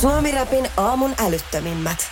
Suomi-räpin aamun älyttömimmät.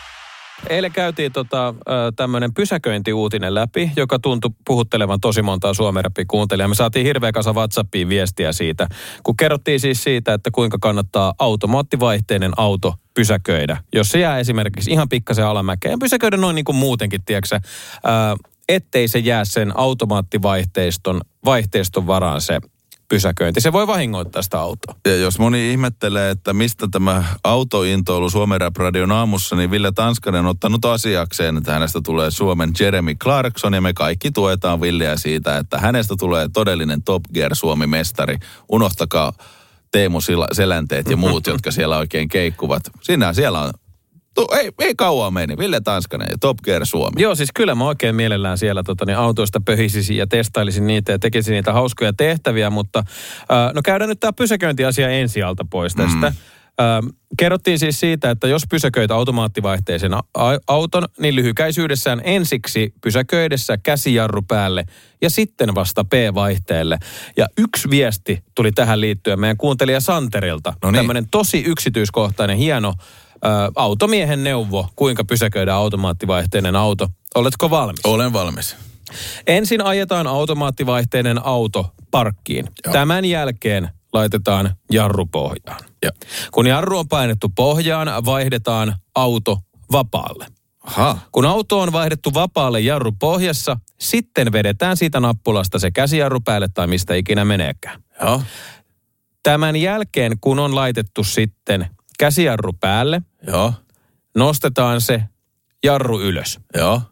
Eilen käytiin tämmöinen pysäköintiuutinen läpi, joka tuntui puhuttelevan tosi montaa Suomi-räpin kuuntelijaa. Me saatiin hirveä kasa WhatsAppiin viestiä siitä, kun kerrottiin siis siitä, että kuinka kannattaa automaattivaihteinen auto pysäköidä. Jos se jää esimerkiksi ihan pikkasen alamäkeen, pysäköidä noin niin kuin muutenkin, tiedätkö, ettei se jää sen automaattivaihteiston varaan se pysäköinti. Se voi vahingoittaa sitä autoa. Ja jos moni ihmettelee, että mistä tämä autointoilu Suomen Rap-radion aamussa, niin Ville Tanskanen on ottanut asiakseen, että hänestä tulee Suomen Jeremy Clarkson, ja me kaikki tuetaan Villeä siitä, että hänestä tulee todellinen Top Gear Suomi-mestari. Unohtakaa Teemu Selänteet ja muut, jotka siellä oikein keikkuvat. Siellä on ei kauan meni. Ville Tanskanen ja Top Gear Suomi. Joo, siis kyllä mä oikein mielellään siellä autoista pöhisisin ja testailisin niitä ja tekisin niitä hauskoja tehtäviä, mutta no käydään nyt tämä pysäköintiasia ensi alta pois tästä. Kerrottiin siis siitä, että jos pysäköit automaattivaihteisen auton, niin lyhykäisyydessään ensiksi pysäköidessä käsijarru päälle ja sitten vasta P-vaihteelle. Ja yksi viesti tuli tähän liittyen meidän kuuntelija Santerilta. No niin. Tämmöinen tosi yksityiskohtainen, hieno automiehen neuvo, kuinka pysäköidään automaattivaihteinen auto. Oletko valmis? Olen valmis. Ensin ajetaan automaattivaihteinen auto parkkiin. Joo. Tämän jälkeen laitetaan jarru pohjaan. Joo. Kun jarru on painettu pohjaan, vaihdetaan auto vapaalle. Aha. Kun auto on vaihdettu vapaalle jarru pohjassa, sitten vedetään siitä nappulasta se käsijarru päälle tai mistä ikinä meneekään. Joo. Tämän jälkeen, kun on laitettu sitten käsijarru päälle, joo, nostetaan se jarru ylös. Joo.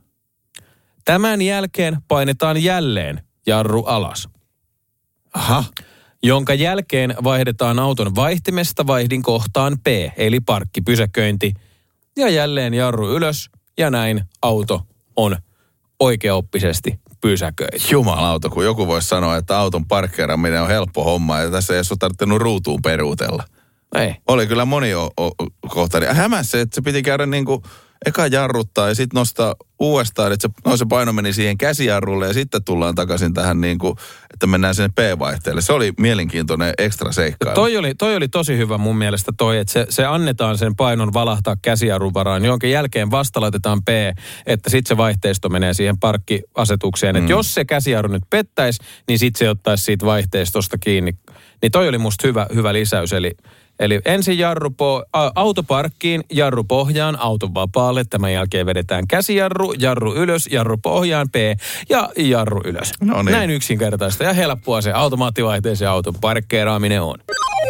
Tämän jälkeen painetaan jälleen jarru alas. Aha. Jonka jälkeen vaihdetaan auton vaihtimesta vaihdinkohtaan P, eli parkkipysäköinti. Ja jälleen jarru ylös, ja näin auto on oikeaoppisesti pysäköity. Jumalauta, kun joku voisi sanoa, että auton parkkeeraaminen on helppo homma, ja tässä ei ole tarvinnut ruutuun peruutella. Ei. Oli kyllä moni kohtainen. Hämässä, että se piti käydä niinku eka jarruttaa ja sitten nostaa uudestaan, että se paino meni siihen käsijarrulle ja sitten tullaan takaisin tähän niinku, että mennään sinne P-vaihteelle. Se oli mielenkiintoinen ekstra seikkailu. Toi oli tosi hyvä mun mielestä että se annetaan sen painon valahtaa käsijarrun varaan, jonka jälkeen vasta laitetaan P, että sitten se vaihteisto menee siihen parkkiasetukseen. Että jos se käsijarru nyt pettäisi, niin sitten se ottaisi siitä vaihteistosta kiinni. Niin toi oli musta hyvä lisäys, Eli ensin auto parkkiin, jarru pohjaan, auto vapaalle. Tämän jälkeen vedetään käsijarru, jarru ylös, jarru pohjaan, P ja jarru ylös. No niin. Näin yksinkertaista ja helppoa se automaattivaihteisen auton parkkeeraaminen on.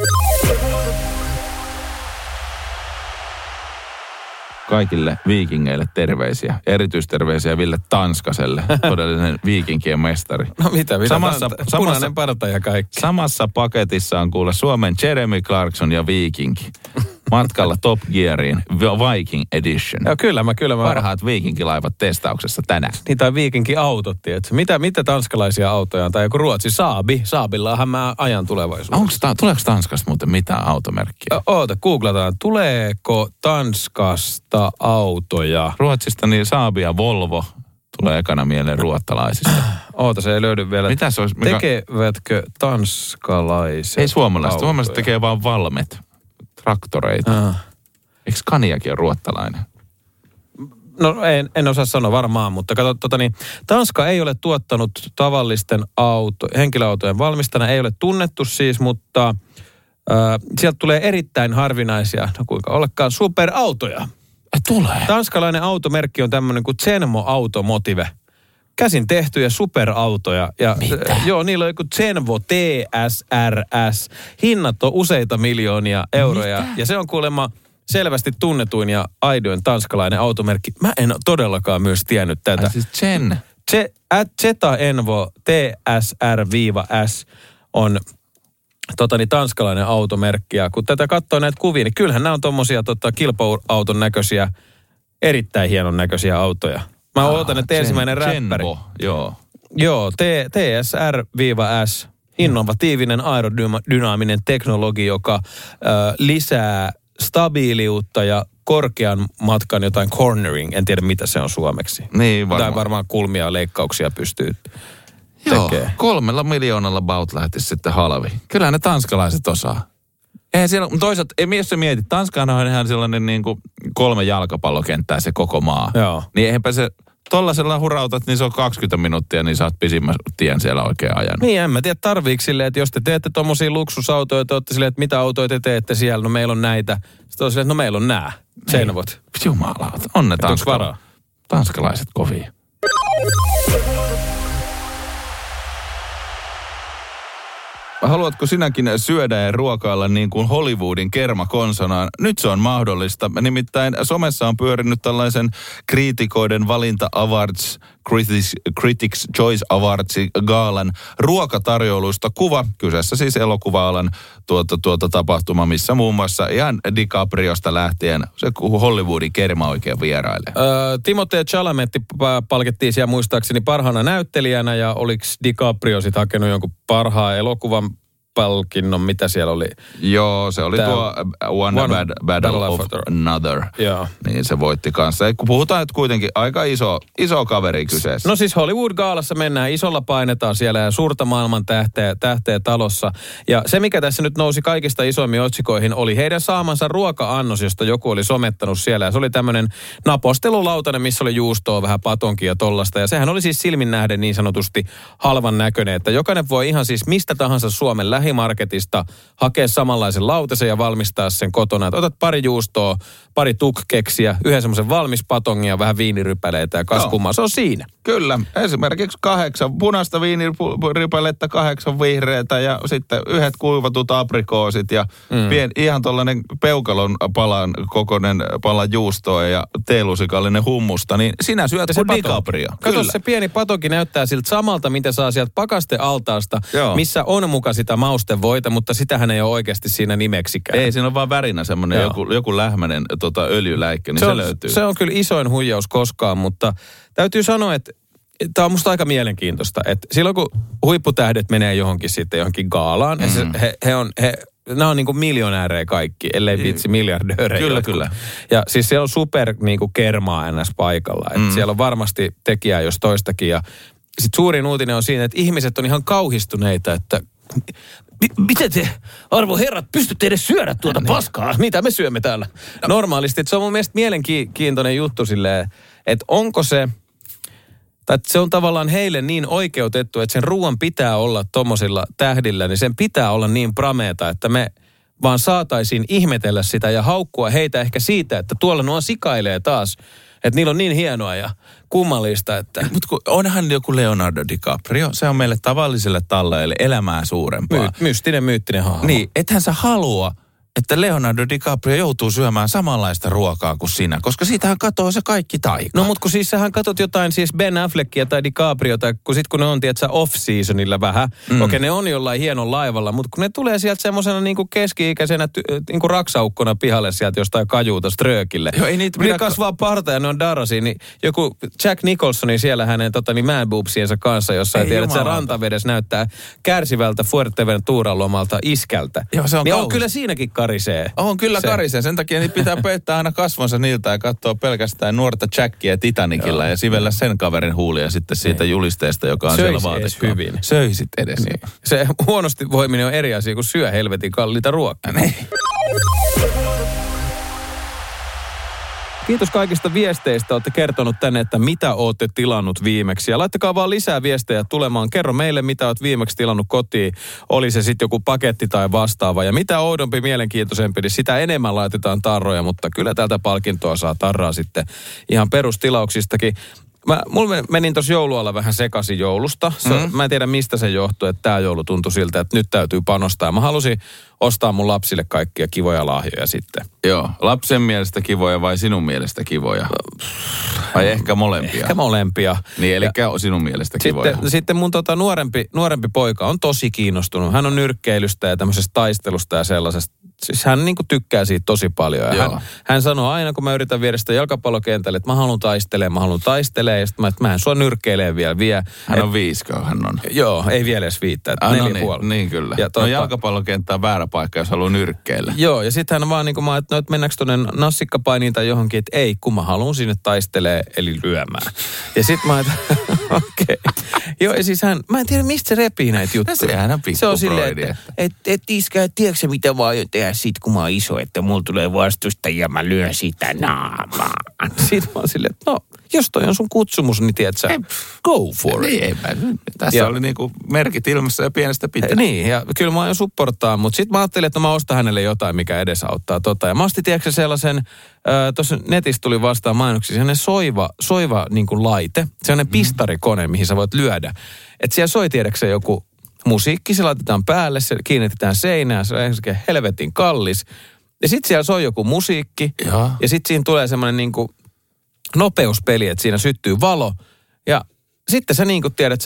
Kaikille viikingeille terveisiä. Erityisterveisiä Ville Tanskaselle, todellinen viikinkien mestari. No mitä punainen parta ja kaikki. Samassa paketissa on kuule Suomen Jeremy Clarkson ja viikinki. Matkalla Top Geariin Viking Edition. Joo, kyllä mä. Parhaat viikinkilaivat testauksessa tänään. Niitä on viikinkiautot, tiedätkö? Mitä tanskalaisia autoja on? Tai joku Ruotsi, Saabi. Saabillahan mä ajan tulevaisuudessa. Tuleeko Tanskasta muuten mitään automerkkiä? Googlataan. Tuleeko Tanskasta autoja? Ruotsista niin Saabi ja Volvo tulee ekana mieleen ruottalaisista. Se ei löydy vielä. Mitä se olisi? Tekevätkö tanskalaiset Ei suomalaiset. Suomalaiset tekee vaan Valmet. Traktoreita. Eikö Scaniakin ole ruottalainen? No en osaa sanoa varmaan, mutta kato, Tanska ei ole tuottanut tavallisten henkilöautojen valmistajana, ei ole tunnettu siis, mutta sieltä tulee erittäin harvinaisia, kuinka olekaan, superautoja. Tulee. Tanskalainen automerkki on tämmöinen kuin Zenmo Automotive. Käsin tehtyjä superautoja. Ja, joo, niillä on joku Zenvo TSRS. Hinnat on useita miljoonia euroja. Mitä? Ja se on kuulemma selvästi tunnetuin ja aidoin tanskalainen automerkki. Mä en todellakaan myös tiennyt tätä. Siis Zeta Envo TSR-S on tanskalainen automerkki. Ja kun tätä katsoo näitä kuvia, niin kyllähän nämä on tommosia kilpa-auton näköisiä, erittäin hienon näköisiä autoja. Mä ootan, että ensimmäinen räppäri. Joo, TSR-S. Innovatiivinen aerodynaaminen teknologia, joka lisää stabiiliutta ja korkean matkan jotain cornering. En tiedä, mitä se on suomeksi. Niin, varmaan. Tai varmaan kulmia ja leikkauksia pystyy tekemään. Joo, 3 miljoonalla baut lähtisi sitten halvi. Kyllä ne tanskalaiset osaa. Eihän siellä, toisaalta, jos sä mietit, Tanskahan on ihan sellainen niin kuin 3 jalkapallokenttää se koko maa. Joo. Niin eihenpä se, tollasella hurautat, niin se on 20 minuuttia, niin sä oot pisimmän tien siellä oikein ajanut. Niin, en mä tiedä tarviiko silleen, että jos te teette tommosia luksusautoja, te ootte silleen, että mitä autoja te teette siellä, no meillä on näitä. Sitten on silleen, että no meillä on nää, Seinävot. Jumalauta, on ne tanskalaiset kovia. Haluatko sinäkin syödä ja ruokailla niin kuin Hollywoodin kermakonsonaan? Nyt se on mahdollista. Nimittäin somessa on pyörinyt tällaisen kriitikoiden valinta awards, Critics Choice Awards gaalan ruokatarjoiluista kuva. Kyseessä siis elokuva-alan tapahtuma, missä muun muassa ihan DiCapriosta lähtien se Hollywoodin kerma oikein vierailee. Timothée Chalamet palkittiin siellä muistaakseni parhaana näyttelijänä ja oliko DiCaprio sitten hakenut jonkun parhaan elokuvan palkinnon, mitä siellä oli? Joo, se oli tuo One Battle of Another. Joo. Niin se voitti kanssa. Kun puhutaan, että kuitenkin aika iso kaveri kyseessä. No siis Hollywood-gaalassa mennään, isolla painetaan siellä ja suurta maailman tähteä talossa. Ja se, mikä tässä nyt nousi kaikista isoimmin otsikoihin, oli heidän saamansa ruoka-annos, josta joku oli somettanut siellä. Ja se oli tämmöinen napostelulautanen, missä oli juustoa, vähän patonkia ja tollasta. Ja sehän oli siis silmin nähden niin sanotusti halvan näköinen, että jokainen voi ihan siis mistä tahansa Suomen lähimarketista hakea samanlaisen lautasen ja valmistaa sen kotona. Että otat pari juustoa, pari tukkeksiä, yhden semmoisen valmis patongia ja vähän viinirypäleitä ja kaskumaa. Se on siinä. Kyllä. Esimerkiksi 8 punaista viinirypälettä, 8 vihreätä ja sitten 1 kuivatut aprikoosit ja ihan tollainen peukalon palan kokoinen pala juustoa ja teelusikallinen hummusta. Niin sinä syöt kuin DiCaprio. Kato, se pieni patonki näyttää siltä samalta, mitä saa sieltä pakastealtaasta, missä on muka sitä maustevoita, mutta sitähän ei ole oikeasti siinä nimeksikään. Ei, siinä on vaan värinä semmoinen joku lähmäinen öljyläikkä, niin se löytyy. Se on kyllä isoin huijaus koskaan, mutta täytyy sanoa, että tämä on musta aika mielenkiintoista, että silloin kun huipputähdet menee johonkin gaalaan, nämä on niin kuin miljonäärejä kaikki, ellei vitsi miljardöörejä. Kyllä. Ja siis siellä on super niin kuin kermaa ns. Paikalla, että siellä on varmasti tekijää jos toistakin ja sitten suurin uutinen on siinä, että ihmiset on ihan kauhistuneita, että miten te, arvon herrat, pystytte edes syödä tuota paskaa? Mitä me syömme täällä? Normaalisti, että se on mun mielestä mielenkiintoinen juttu silleen, että onko se, tai että se on tavallaan heille niin oikeutettu, että sen ruoan pitää olla tommosilla tähdillä, niin sen pitää olla niin prameeta, että me vaan saataisiin ihmetellä sitä ja haukkua heitä ehkä siitä, että tuolla nuo sikailee taas. Että niillä on niin hienoa ja kummallista, että... Mutta onhan joku Leonardo DiCaprio, se on meille tavalliselle talleille elämää suurempaa. Myyttinen hahmo. Niin, ethän sä halua, että Leonardo DiCaprio joutuu syömään samanlaista ruokaa kuin sinä, koska siitähän katoo se kaikki taika. No mut kun siis sähän katot jotain siis Ben Affleckia tai DiCapriota, kun ne on tiedätkö off-seasonilla vähän. Okei, ne on jollain hienon laivalla, mutta kun ne tulee sieltä semmoisena niinku keski-ikäisenä niinku raksaukkona pihalle sieltä jostain kajuuta ströökille. Joo, ei niitä ne kasvaa parta ja ne on darrasia, niin joku Jack Nicholsonin siellä hänen man boobsiensa kanssa, jossa ei tiedä, että se rantavedessä näyttää kärsivältä Fuerteventuran lomalta iskältä. Joo, se on niin on kyllä siinäkin karisee. On kyllä karisee. Sen takia niin pitää peittää aina kasvonsa niiltä ja katsoa pelkästään nuorta Jackia Titanicilla ja sivellä sen kaverin huulia sitten siitä julisteesta, joka on siellä vaatekaan. Hyvin. Söisit edes. Niin. Se huonosti voiminen on eri asia kuin syö helvetin kalliita ruokaa. Niin. Kiitos kaikista viesteistä. Olette kertonut tänne, että mitä olette tilannut viimeksi. Ja laittakaa vaan lisää viestejä tulemaan. Kerro meille, mitä olet viimeksi tilannut kotiin. Oli se sitten joku paketti tai vastaava. Ja mitä oudompi, mielenkiintoisempi, niin sitä enemmän laitetaan tarroja. Mutta kyllä tältä palkintoa saa tarraa sitten ihan perustilauksistakin. Mulla menin tuossa joulualla vähän sekaisin joulusta. Mä en tiedä, mistä se johtuu, että tämä joulu tuntui siltä, että nyt täytyy panostaa. Mä halusin ostaa mun lapsille kaikkia kivoja lahjoja sitten. Joo, lapsen mielestä kivoja vai sinun mielestä kivoja? Vai ehkä molempia? Ehkä molempia. Niin, eli sinun mielestä kivoja. Sitten mun nuorempi poika on tosi kiinnostunut. Hän on nyrkkeilystä ja tämmöisestä taistelusta ja sellaisesta. Siis hän niinku tykkää siitä tosi paljon. Ja hän sanoo aina, kun mä yritän viedä sitä jalkapallokentälle, että mä haluan taistelemaan. Ja sitten mä en sua nyrkkeilee vielä vie. Hän on 5, hän on. Joo, ei vielä edes 5. 4,5. Niin kyllä. Ja jalkapallokenttä on väärä paikka, jos haluaa nyrkkeillä. Joo, ja sitten hän vaan niin kuin mä että mennäänkö tuonne nassikkapainiin tai johonkin, että ei, kun mä haluan sinne taistelee, eli lyömään. Ja sitten mä okei. Joo, ja siis mä en tiedä, mistä se repii näitä juttuja. Sehän on pikku se on silleen, että et iskä, et tiedätkö mitä mä aion tehdä tietää sit, kun mä oon iso, että mulla tulee vastustajia, mä lyön sitä naamaan. Sitten mä oon silleen, että no, jos toi on sun kutsumus, niin tiedät sä, go for it. Niin, tässä oli niinku merkit ilmassa ja pienestä pitää. Niin, ja kyllä mä aion supportaa, mutta sitten mä ajattelin, että mä ostan hänelle jotain, mikä edesauttaa tota. Ja mä ostin, tiedätkö sellaisen, tuossa netissä tuli vastaan mainoksia, sellainen soiva niin kuin laite, sellainen pistarikone, mihin sä voit lyödä. Että siellä soi, tiedätkö joku musiikki, se laitetaan päälle, se kiinnitetään seinään, se on helvetin kallis. Ja sitten siellä soi joku musiikki, ja sitten siinä tulee semmoinen niin kuin nopeuspeli, että siinä syttyy valo, ja sitten sä niin kuin tiedät,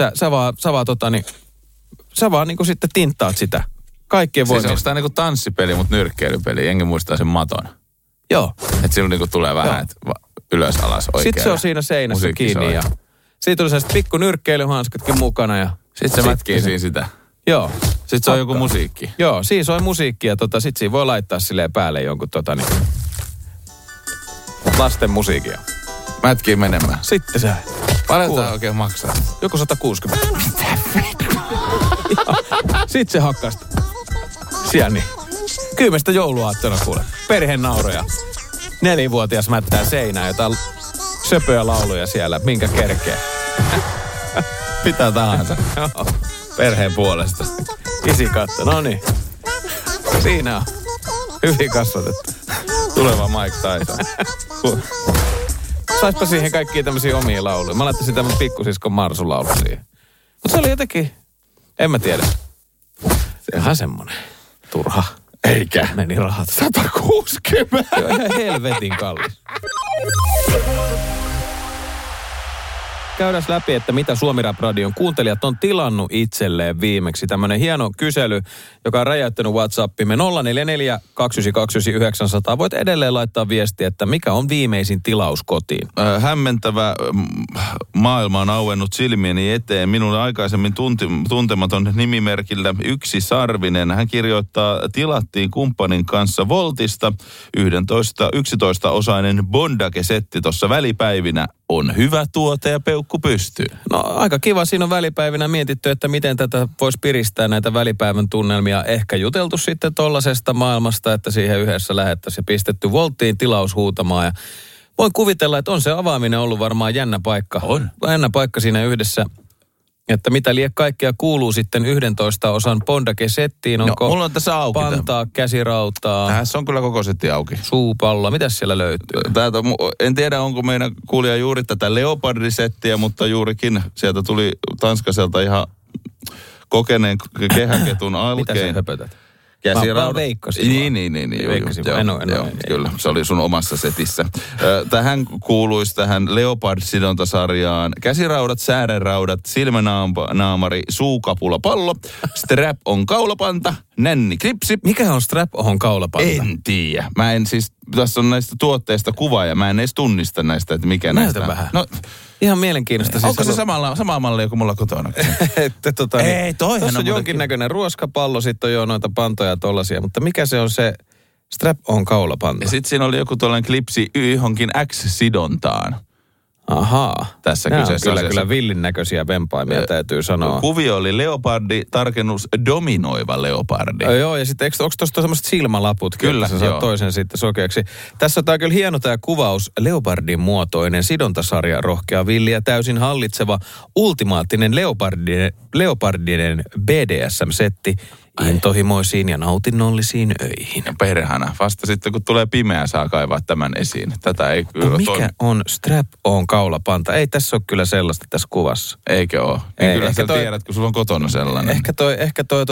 sä vaan niin kuin sitten tinttaat sitä. Kaikkien voimia. Siis onko tämä niin kuin tanssipeli, mutta nyrkkeilypeli? Jengi muistaa sen maton. Joo. Että silloin niin kuin tulee vähän, että ylös alas oikein. Sitten se on siinä seinässä kiinni, ja siitä tuli sellaiset pikku nyrkkeilyhanskatkin mukana, ja sitten se mätkii siinä sitä. Joo. Sitten se on joku musiikki. Joo, siinä soi musiikki, ja sitten siinä voi laittaa silleen päälle jonkun lasten musiikia. Mätkii menemään. Sitten se. Paljon tämä oikein maksaa? Joku 160. Sitten se hakkasta. Siellä niin. Kyymestä jouluaattona kuule. Perheen nauroja. 4-vuotias mättää seinään jotain söpöjä lauluja siellä. Minkä kerkee. Mitä tahansa. Perheen puolesta. Isi katso. No niin. Siinä on. Hyvin kasvatettu. Tuleva Mike Tyson. Saispa siihen kaikkia tämmöisiä omia lauluja. Mä laittaisin tämän pikkusiskon Marsun laulu siihen. Mutta se oli jotenkin, en mä tiedä. Ihan semmonen turha. Eikä. Meni rahat. 160. Joo, ihan helvetin kallis. Käydään läpi, että mitä Suomi Rap Radion kuuntelijat on tilannut itselleen viimeksi. Tämmöinen hieno kysely, joka on räjäyttänyt WhatsAppimme 044 299 900. Voit edelleen laittaa viestiä, että mikä on viimeisin tilaus kotiin. Hämmentävä maailma on auennut silmieni eteen. Minulle aikaisemmin tuntematon nimimerkillä Yksi Sarvinen. Hän kirjoittaa, tilattiin kumppanin kanssa Voltista 11-osainen Bondage-setti tuossa välipäivinä. On hyvä tuote ja peukku pystyy. No aika kiva. Siinä on välipäivinä mietitty, että miten tätä voisi piristää näitä välipäivän tunnelmia. Ehkä juteltu sitten tollasesta maailmasta, että siihen yhdessä lähettäisiin ja pistetty Volttiin tilaus huutamaan. Ja voin kuvitella, että on se avaaminen ollut varmaan jännä paikka. On. Jännä paikka siinä yhdessä. Että mitä liian kaikkea kuuluu sitten 11 osan Bondage-settiin. Onko mulla on tässä auki pantaa, käsirautaa? Tässä on kyllä koko setti auki. Suupalloa. Mitäs siellä löytyy? En tiedä, onko meidän kuulija juuri tätä Leopardi-settiä, mutta juurikin sieltä tuli Tanskaselta ihan kokeneen kehäketun alkeen. Mitä sä höpötät? Mä veikkasin. Niin. Veikkasin. Joo, kyllä, se oli sun omassa setissä. Tähän kuuluisi tähän Leopard-sidontasarjaan käsiraudat, säärenraudat, silmänaamari, suukapula, pallo, strap on kaulapanta, nänni, klipsi. Mikä on strap on kaulapanta? En tiedä. Mä en siis, tässä on näistä tuotteista kuva ja mä en edes tunnista näistä, että mikä näistä. Näytä vähän. No, ihan mielenkiintoista. Onko se sama malli kuin mulla kotona? Ei, toihan on jonkinnäköinen ruoskapallo, sitten on jo noita pantoja tollasia, mutta mikä se on se strap on kaulapanta? Ja sitten siinä oli joku tuollainen klipsi johonkin X-sidontaan. Ahaa. Tässä nämä kyseessä on kyllä villin näköisiä vempaimia, täytyy sanoa. Kuvio oli leopardi, tarkennus dominoiva leopardi. Joo, ja sitten onko tuosta semmoiset silmälaput? Kyllä, sä saat toisen sitten sokeaksi. Tässä on kyllä hieno tämä kuvaus. Leopardin muotoinen sidontasarja, rohkea villi ja täysin hallitseva ultimaattinen leopardinen BDSM-setti intohimoisiin ja nautinnollisiin öihin. Ja perhana. Vasta sitten kun tulee pimeä, saa kaivaa tämän esiin. Tätä ei kyllä mikä on strap on kaulapanta? Ei tässä ole kyllä sellaista tässä kuvassa. Eikö ole? Ei, kyllä sä tiedät, kun sulla on kotona sellainen. Ehkä toi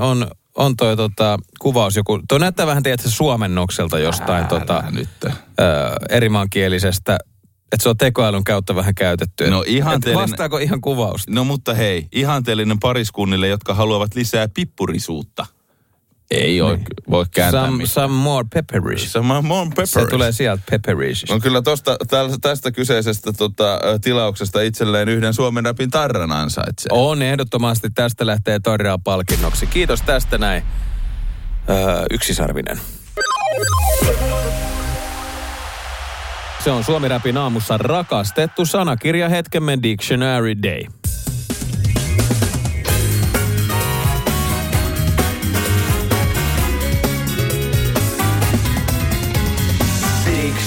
on toi kuvaus joku. Toi näyttää vähän tietysti suomennokselta jostain erimaankielisestä. Että se on tekoälyn kautta vähän käytetty. No vastaako ihan kuvausta? No mutta hei, ihanteellinen pariskunnille, jotka haluavat lisää pippurisuutta. Ei voi kääntää mitään. Some more pepperish. Some more pepperish. Se tulee sieltä pepperish. On kyllä tästä kyseisestä tilauksesta itselleen yhden Suomen Rapin tarran ansaitsee. On ehdottomasti. Tästä lähtee todella palkinnoksi. Kiitos tästä näin. Yksisarvinen. Se on Suomi Rapin aamussa rakastettu sanakirja hetkemme Dictionary Day.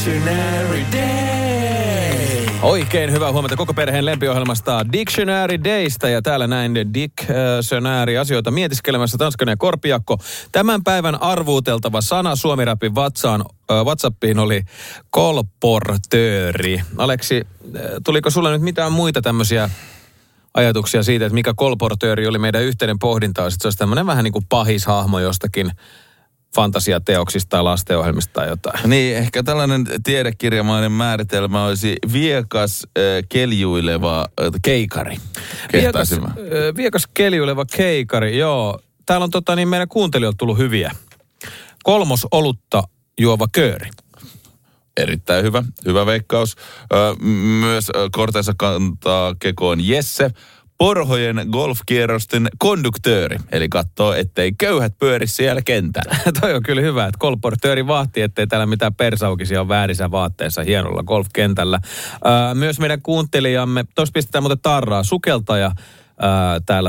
Dictionary Day. Oikein hyvää huomenta koko perheen lempiohjelmasta Dictionary Daysta. Ja täällä näin Dictionary asioita mietiskelemässä Tanskanen ja Korpiakko. Tämän päivän arvuuteltava sana Suomi-rapin WhatsAppiin oli kolportööri. Aleksi, tuliko sulle nyt mitään muita tämmöisiä ajatuksia siitä, että mikä kolportööri oli meidän yhteinen pohdinta? Se olisi tämmöinen vähän niin kuin pahishahmo jostakin fantasiateoksista tai lastenohjelmista tai jotain. Niin, ehkä tällainen tiedekirjamainen määritelmä olisi viekas keljuileva keikari. Viekas keljuileva keikari, joo. Täällä on meidän kuuntelijoilta tullut hyviä. 3 olutta juova kööri. Erittäin hyvä veikkaus. Myös kortensa kantaa kekoon Jesse. Porhojen golfkierrosten konduktööri, eli katsoo, ettei köyhät pyöri siellä kentällä. Toi on kyllä hyvä, että kolportööri vahtii, ettei täällä mitään persaukisia on väärissä vaatteissa hienolla golfkentällä. Myös meidän kuuntelijamme, tuossa pistetään muuten tarraa, sukeltaja täällä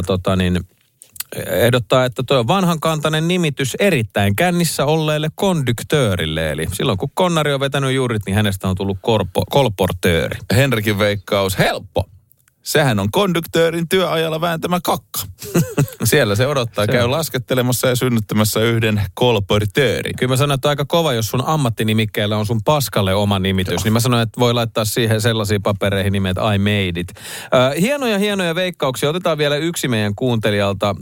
ehdottaa, että tuo on vanhankantainen nimitys erittäin kännissä olleelle konduktöörille. Eli silloin kun konnari on vetänyt juurit, niin hänestä on tullut kolportööri. Henrikin veikkaus, helppo. Sehän on konduktöörin työajalla vääntämä kakka. Siellä se odottaa, käy laskettelemassa ja synnyttämässä yhden kolportöörin. Kyllä mä sanon, että aika kova, jos sun ammattinimikkeellä on sun paskalle oma nimitys. Niin mä sanon, että voi laittaa siihen sellaisiin papereihin nimet I made it. Hienoja veikkauksia. Otetaan vielä yksi meidän kuuntelijalta.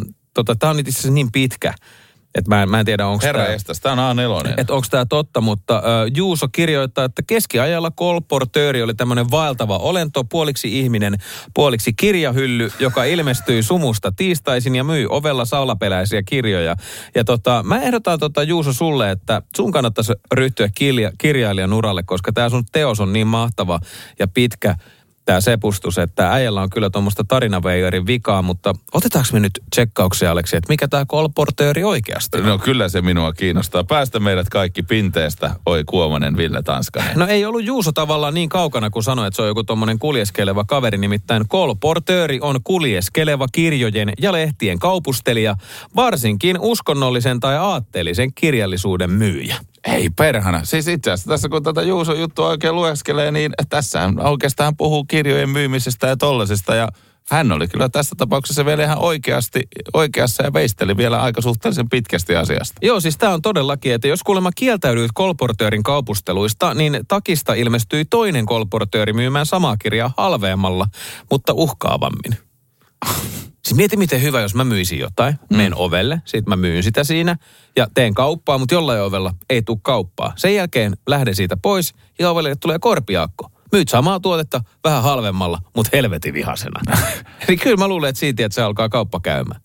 Tää on itse asiassa niin pitkä. Että mä en tiedä, onko tämä... Herra estäs, tämä on A4. Että onko tämä totta, mutta Juuso kirjoittaa, että keskiajalla kolportööri oli tämmöinen vaeltava olento, puoliksi ihminen, puoliksi kirjahylly, joka ilmestyi sumusta tiistaisin ja myi ovella saulapeläisiä kirjoja. Ja mä ehdotan Juuso sulle, että sun kannattaisi ryhtyä kirjailijan uralle, koska tämä sun teos on niin mahtava ja pitkä. Tämä sepustus, että äijällä on kyllä tuommoista tarinaveijarin vikaa, mutta otetaanko me nyt tsekkauksia, Aleksi, että mikä tämä kolportööri oikeasti on? No kyllä se minua kiinnostaa. Päästä meidät kaikki pinteestä, oi Kuomanen, Ville Tanskanen. No ei ollut Juuso tavallaan niin kaukana, kun sanoi, että se on joku tommonen kuljeskeleva kaveri, nimittäin kolportööri on kuljeskeleva kirjojen ja lehtien kaupustelija, varsinkin uskonnollisen tai aatteellisen kirjallisuuden myyjä. Ei perhana. Siis itse asiassa tässä kun tätä Juuson juttua oikein lueskelee, niin tässä oikeastaan puhuu kirjojen myymisestä ja tollasesta. Ja hän oli kyllä tässä tapauksessa vielä ihan oikeassa ja veisteli vielä aika suhteellisen pitkästi asiasta. Joo, siis tämä on todellakin, että jos kuulemma kieltäydyit kolportöörin kaupusteluista, niin takista ilmestyi toinen kolportööri myymään samaa kirjaa halveemmalla, mutta uhkaavammin. Siis mieti miten hyvä, jos mä myisin jotain, menen ovelle, sit mä myyn sitä siinä ja teen kauppaa, mutta jollain ovella ei tule kauppaa. Sen jälkeen lähden siitä pois ja ovelle tulee Korpiakko. Myyt samaa tuotetta vähän halvemmalla, mutta helvetin vihasena. Eli kyllä mä luulen, että siitä, että se alkaa kauppa käymään.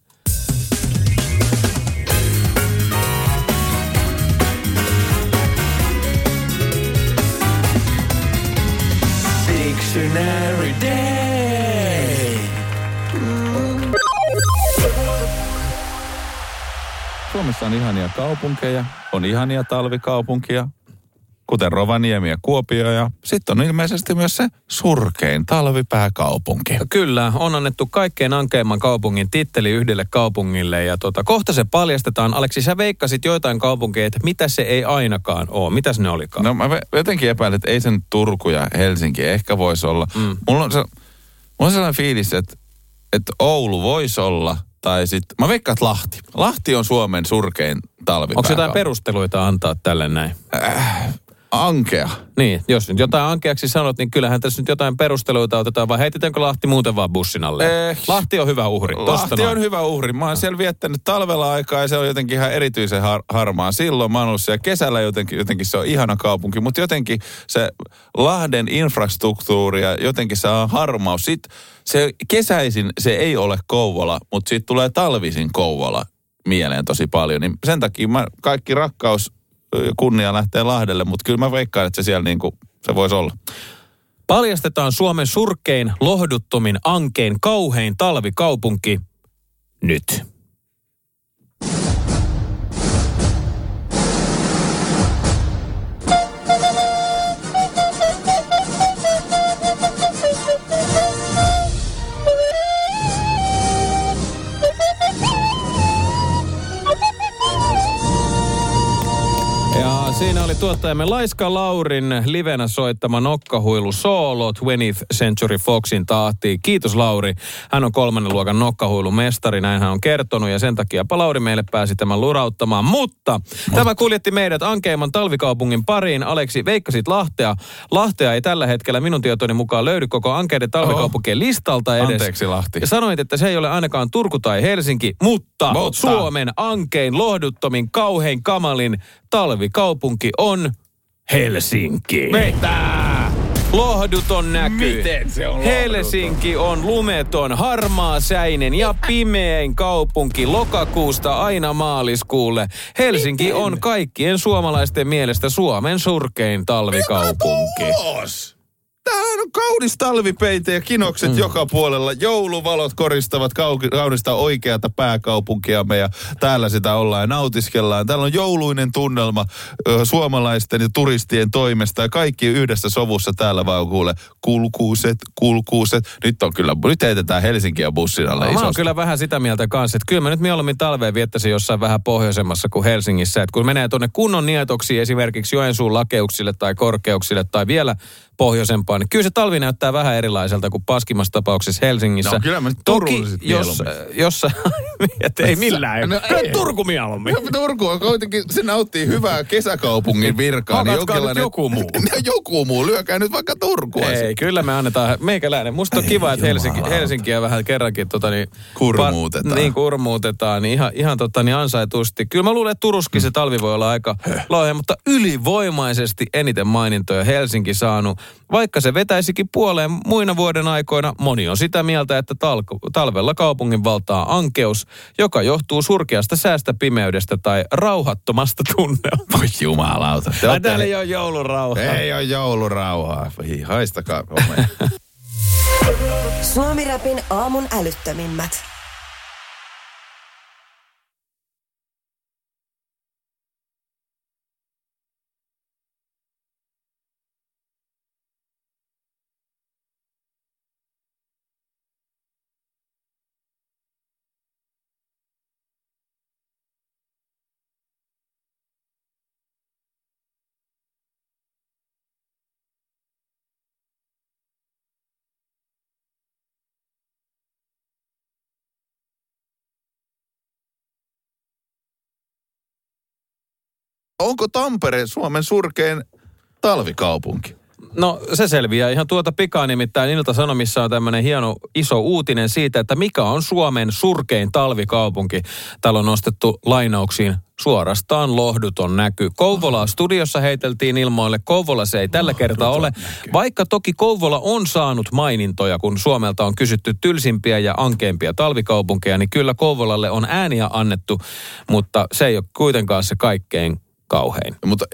Dictionary Day. Suomessa on ihania kaupunkeja, on ihania talvikaupunkia, kuten Rovaniemi ja Kuopio, ja sitten on ilmeisesti myös se surkein talvipääkaupunki. Kyllä, on annettu kaikkein ankeimman kaupungin titteli yhdelle kaupungille, ja kohta se paljastetaan. Aleksi, sä veikkasit joitain kaupunkeja, että mitä se ei ainakaan ole. Mitäs ne olikaan? No mä jotenkin epäilen, että ei sen Turku ja Helsinki ehkä voisi olla. Mulla on sellainen fiilis, että Oulu voisi olla. Tai sitten, mä veikkaan, että Lahti. Lahti on Suomen surkein talvipääkaupunki. Onko jotain perusteluita antaa tälle näin? Ankea. Niin, jos nyt jotain ankeaksi sanot, niin kyllähän tässä nyt jotain perusteluita otetaan, vai heitetäänkö Lahti muuten vaan bussin alle? Lahti on hyvä uhri. Lahti on hyvä uhri. Mä oon siellä viettänyt talvella aikaa ja se on jotenkin ihan erityisen harmaa. Silloin mä oon ollut siellä kesällä jotenkin se on ihana kaupunki, mutta jotenkin se Lahden infrastruktuuri ja jotenkin se on harmaus. Sitten se kesäisin se ei ole Kouvola, mutta siitä tulee talvisin Kouvola mieleen tosi paljon. Niin sen takia kaikki rakkaus kunnia lähtee Lahdelle, mutta kyllä mä veikkaan, että se siellä niin kuin se voisi olla. Paljastetaan Suomen surkein, lohduttomin, ankein, kauhein talvikaupunki nyt. Siinä oli tuottajamme Laiska Laurin livenä soittama nokkahuilu soolo 20th Century Foxin tahtiin. Kiitos Lauri. Hän on 3. luokan nokkahuilun mestari, näin hän on kertonut ja sen takia Lauri meille pääsi tämän lurauttamaan. Mutta tämä kuljetti meidät ankeimman talvikaupungin pariin. Aleksi, veikkasit Lahtea. Lahtea ei tällä hetkellä minun tietoni mukaan löydy koko ankeiden talvikaupunkien listalta edes. Anteeksi Lahti. Ja sanoit, että se ei ole ainakaan Turku tai Helsinki, mutta Suomen ankein, lohduttomin, kauhein, kamalin talvikaupunki on Helsinki. Mitä? Lohduton näky. Miten se on lohduton? Helsinki on lumeton, harmaasäinen ja pimein kaupunki lokakuusta aina maaliskuulle. Helsinki on kaikkien suomalaisten mielestä Suomen surkein talvikaupunki. Tämähän on kaunis talvipeite ja kinokset joka puolella. Jouluvalot koristavat kaunista oikeata pääkaupunkiamme ja täällä sitä ollaan ja nautiskellaan. Täällä on jouluinen tunnelma suomalaisten ja turistien toimesta ja kaikki yhdessä sovussa täällä vaan kuule kulkuuset. Nyt heitetään Helsinkiä bussin alle isosti. Mä oon kyllä vähän sitä mieltä kanssa, että kyllä mä nyt mieluummin talveen viettäisin jossain vähän pohjoisemmassa kuin Helsingissä. Että kun menee tuonne kunnon nietoksiin esimerkiksi Joensuun lakeuksille tai korkeuksille tai vielä pohjoisempaan, niin kyllä se talvi näyttää vähän erilaiselta kuin paskimmassa tapauksessa Helsingissä. No kyllä mä nyt Turullisit mieluummin. Ei millään. No, ei. Turku mieluummin. Turku on kuitenkin, se nauttii hyvää kesäkaupungin virkaa. Hakatkaa nyt joku muu. Joku muu, lyökää nyt vaikka Turkua. Ei, kyllä me annetaan, meikäläinen. Musta on kiva, että Helsinkiä vähän kerrankin kurmuutetaan. Niin ihan ansaitusti. Kyllä mä luulen, että Turuskin se talvi voi olla aika lauhea, mutta ylivoimaisesti eniten mainintoja Helsinki saanut. Vaikka se vetäisikin puoleen muina vuoden aikoina, moni on sitä mieltä, että talvella kaupungin valtaa ankeus, joka johtuu surkeasta säästä, pimeydestä tai rauhattomasta tunnelmasta. Voi jumalauta. Täällä ei ole joulurauhaa. Ei ole joulurauhaa. Haistakaa. Suomi-rapin aamun älyttömimmät. Onko Tampere Suomen surkein talvikaupunki? No se selviää ihan tuota pikaa, nimittäin Ilta-Sanomissa on tämmöinen hieno iso uutinen siitä, että mikä on Suomen surkein talvikaupunki. Täällä on nostettu lainauksiin suorastaan lohduton näky. Kouvolaa studiossa heiteltiin ilmoille. Kouvola se ei tällä kertaa ole. Vaikka toki Kouvola on saanut mainintoja, kun Suomelta on kysytty tylsimpiä ja ankeimpia talvikaupunkeja, niin kyllä Kouvolalle on ääniä annettu, mutta se ei ole kuitenkaan se kaikkein kauhein. Mutta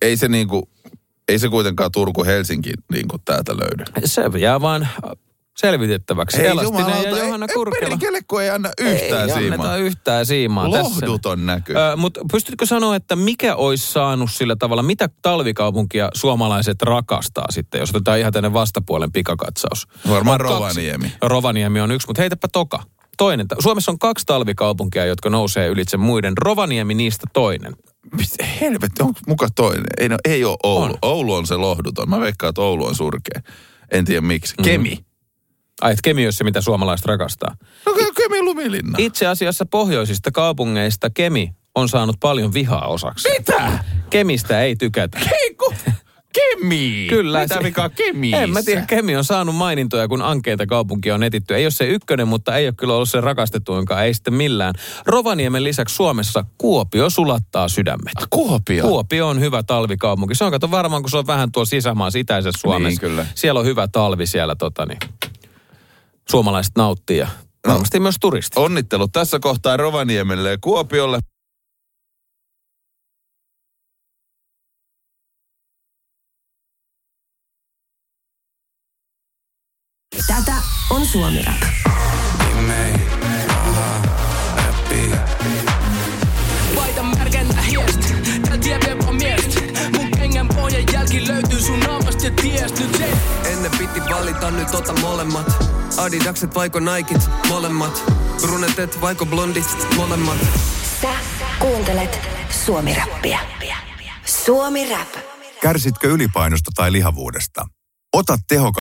ei se kuitenkaan Turku-Helsinki täältä löydy. Se jää vaan selvitettäväksi. Elastinen ja Johanna Kurkela. Perkelekko ei anna yhtään siimaa. Ei anneta yhtään siimaa tässä. Lohduton näky. Mutta pystytkö sanoa, että mikä olisi saanut sillä tavalla, mitä talvikaupunkia suomalaiset rakastaa sitten, jos otetaan ihan tänne vastapuolen pikakatsaus? Varmaan Rovaniemi. Rovaniemi on yksi, mutta heitäpä toka. Toinen. Suomessa on 2 talvikaupunkia, jotka nousee ylitse muiden. Rovaniemi niistä toinen. Helvetti, onko muka toinen? Ei ole Oulu. On. Oulu on se lohduton. Mä veikkaan, että Oulu on surkea. En tiedä miksi. Kemi. Ai, että Kemi on se, mitä suomalaiset rakastaa. No Kemi lumilinna. Itse asiassa pohjoisista kaupungeista Kemi on saanut paljon vihaa osaksi. Mitä? Kemistä ei tykätä. Kemi? Kyllä. Mitä vikaa Kemiissä? En mä tiedä, Kemi on saanut mainintoja, kun ankeita kaupunkia on etitty. Ei ole se ykkönen, mutta ei ole kyllä ollut se rakastettuinkaan, ei sitten millään. Rovaniemen lisäksi Suomessa Kuopio sulattaa sydämet. Kuopio? Kuopio on hyvä talvikaupunki. Se on kato varmaan, kun se on vähän tuolla sisämaassa itäisessä Suomessa. Niin, kyllä. Siellä on hyvä talvi siellä, suomalaiset nauttii ja varmasti myös turistit. Onnittelut tässä kohtaa Rovaniemelle ja Kuopiolle. Tätä on Suomi-rap. Vaita märkänä hiest, tää tie vie vaan miest. Mun kengän pohjan jälki löytyy sun naamasta ja tiest nyt se. Ennen piti valita, nyt ota molemmat. Adidakset vaiko Nikit, molemmat. Brunetet vaiko blondit, molemmat. Sä kuuntelet Suomi-rappia. Suomi Rap. Kärsitkö ylipainosta tai lihavuudesta? Ota tehokas